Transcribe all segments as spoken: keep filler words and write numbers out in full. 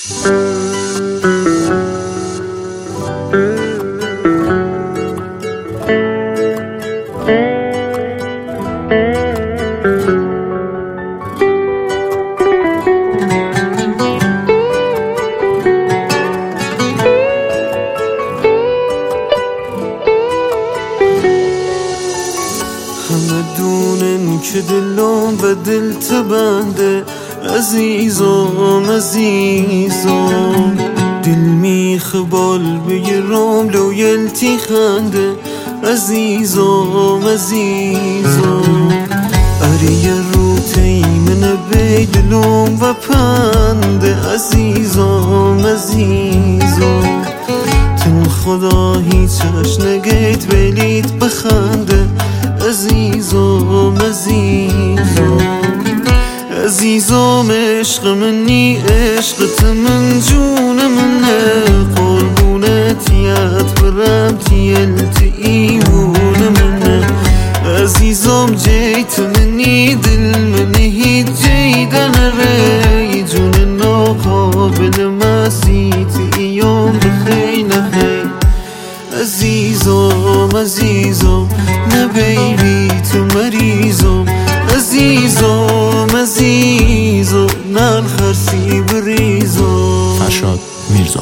همه دونن که دلم به دل تبنده عزیزم عزیزم دل میخبال بگیرم لو یلتی خنده عزیزم عزیزم اری یه رو تیمن بی دلم و پنده عزیزم عزیزم تن خدا هیچش نگیت بلیت بخنده عزیزم عزیزم عزیزم عشق منی عشقت من جون منه قربونت یاد برم تیلت ایون منه عزیزم جیت منی دل منی هیچ جیدن ری جون ناقابل مسیت ایام بخی نخی عزیزم عزیزم نه بیبی تو مریضم عزیزم عزیزم نه خرسی بریزم. فرشاد میرزا.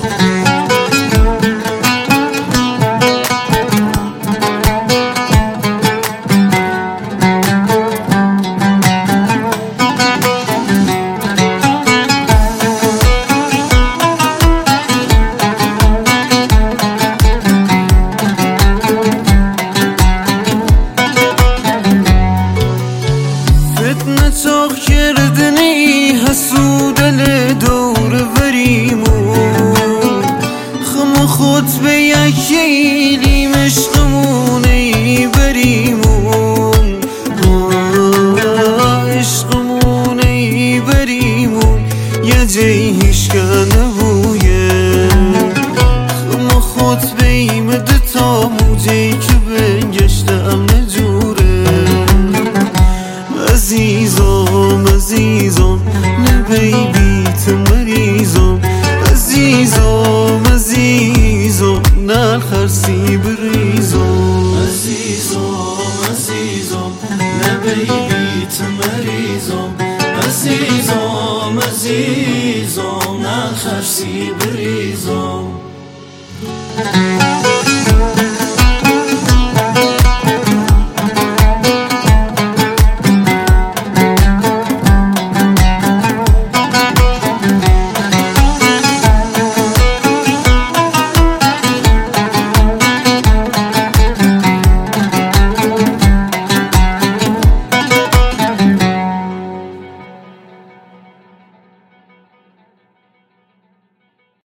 چاق کردنی حسودل دور وریمون خم خود به یکیلیم عشقمونه بریمون عشقمونه بریمون یه جای هیشکه نبویه خم خود بیم دتا موجهی که بنگشتم نجوره عزیزم عزیزم نه بیبیت مریضم عزیزم عزیزم نه خرسی بریزم عزیزم عزیزم نه بیبیت مریضم عزیزم عزیزم نه خرسی بریزم.